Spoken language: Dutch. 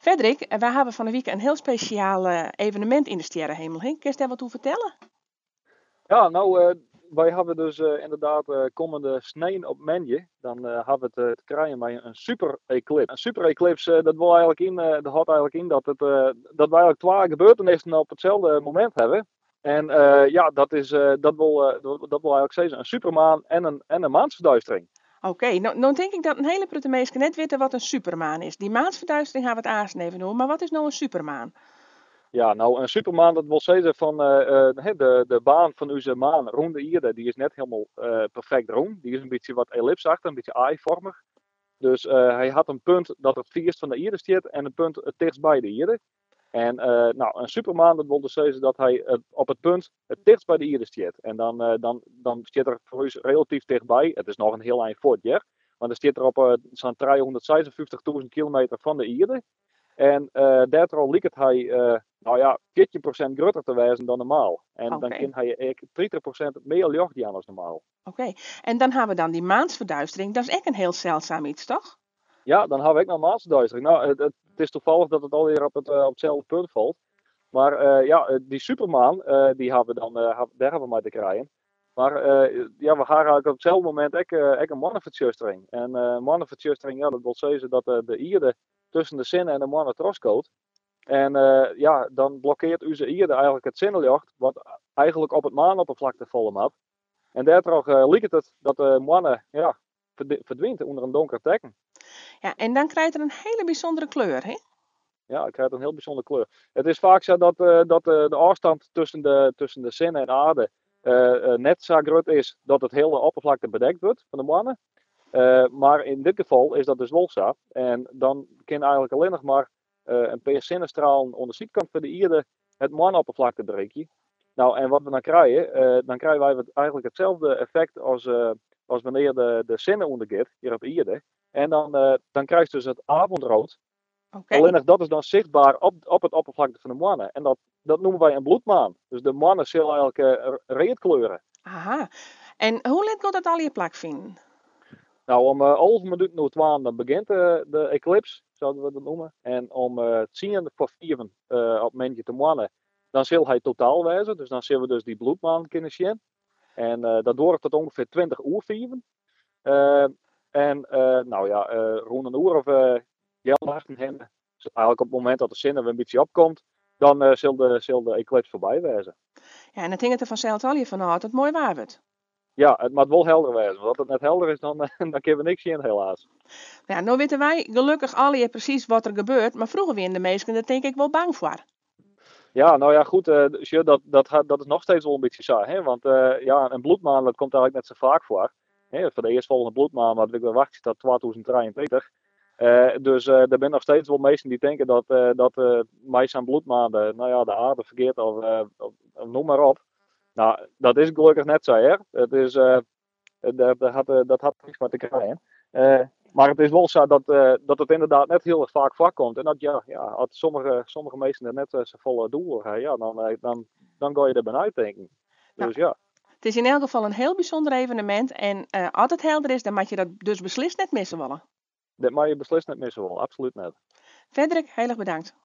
Frederik, wij hebben van de week een heel speciaal evenement in de Sterrenhemel. Kun je daar wat over vertellen? Ja, nou, wij hebben dus inderdaad komende sneeuw op Menje. Dan hebben we het te krijgen met een super eclipse. Een super eclipse, dat wil eigenlijk dat houdt eigenlijk in dat wij eigenlijk twee gebeurtenissen op hetzelfde moment hebben. En ja, dat wil eigenlijk zeggen een supermaan en een maansverduistering. Oké, nou denk ik dat een hele prute mensen net weten wat een supermaan is. Die maansverduistering gaan we het aansnijden even noemen, maar wat is nou een supermaan? Ja, nou, een supermaan, dat wil zeggen van de baan van onze maan rond de Ierde, die is net helemaal perfect rond. Die is een beetje wat ellipsachtig, een beetje ei-vormig. Dus hij had een punt dat het vierst van de Ierde zit en een punt het dichtst bij de Ierde. En nou, een supermaan, dat wil dus zeggen dat hij op het punt het dichtst bij de Ierde zit. En dan zit er voor ons relatief dichtbij, het is nog een heel eind voort, ja. Maar dan zit er op zo'n 356.000 kilometer van de Ierde. En daardoor lijkt hij, nou ja, 14% groter te wezen dan normaal. En dan Oké, kan hij 30% meer lucht die als normaal. oké. En dan hebben we dan die maansverduistering. Dat is echt een heel zeldzaam iets, toch? Ja, dan hebben we ook nog maansverduistering. Nou, het is toevallig dat het alweer op hetzelfde punt valt. Maar ja, die supermaan, die hebben we dan, daar hebben we mee te krijgen. Maar ja, we gaan eigenlijk op hetzelfde moment ook een mannenvertjustering. En mannenvertjustering, ja, dat wil zeggen dat de Ierde tussen de zinnen en de mannen troskoot. En ja, dan blokkeert onze Ierde eigenlijk het zinnenlicht, wat eigenlijk op het maanoppervlakte vallen had. En daardoor lijkt het dat de mannen ja, verdwijnt onder een donker teken. Ja, en dan krijgt het een hele bijzondere kleur, hè? Ja, het krijgt een heel bijzondere kleur. Het is vaak zo dat de afstand tussen de zon en de aarde net zo groot is dat het hele oppervlakte bedekt wordt van de mannen. Maar in dit geval is dat dus wel zo. En dan kan eigenlijk alleen nog maar een paar zinnestralen aan de zijkant van de Ierde het maanoppervlakte bereiken. Nou, en wat we dan krijgen wij eigenlijk hetzelfde effect als wanneer de zinnen ondergaat hier op Ierde. En dan krijg je dus het avondrood. Oké. Alleen nog dat is dan zichtbaar op het oppervlakte van de mannen. En dat noemen wij een bloedmaan. Dus de mannen zullen eigenlijk reet kleuren. Aha. En hoe laat gaat dat al je plak vinden? Nou, om 11 minuten na 12 dan begint de eclipse, zouden we dat noemen. En om 10 voor 4 op mentje te mannen, dan zal hij totaal wijzen. Dus dan zullen we dus die bloedmaan kunnen zien. En dat duurt tot ongeveer 20 uur 4. En nou ja, rond een uur of achter hen, dus eigenlijk op het moment dat de zin er een beetje opkomt, dan zal de eclipse voorbij wijzen. Ja, en dan ging het er vanzelf al je van dat het mooi waar wordt. Ja, het moet wel helder wijzen. Want als het net helder is, dan kunnen we niks zien helaas. Ja, nou weten wij gelukkig al je precies wat er gebeurt, maar vroeger waren de meesten er denk ik wel bang voor. Ja, nou ja, goed, Sjoerd, dat is nog steeds wel een beetje saai. Hè? Want ja, een bloedmaan dat komt eigenlijk net zo vaak voor. Hè? Voor de eerstvolgende bloedmaan, wat ik wacht, tot 2023. Dus er zijn nog steeds wel mensen die denken dat meisjes aan bloedmaanden, nou ja, de aarde verkeert of noem maar op. Nou, dat is gelukkig net zo, hè. Het is, dat had niks met te krijgen. Maar het is wel zo dat het inderdaad net heel erg vaak voorkomt. En dat ja, als sommige mensen er net zo vol doel ja, dan ga je er bijna uitdenken. Nou, Dus ja, het is in elk geval een heel bijzonder evenement en als het helder is, dan mag je dat dus beslist net missen willen. dat mag je beslist niet missen wel, absoluut niet. Frederik, heel erg bedankt.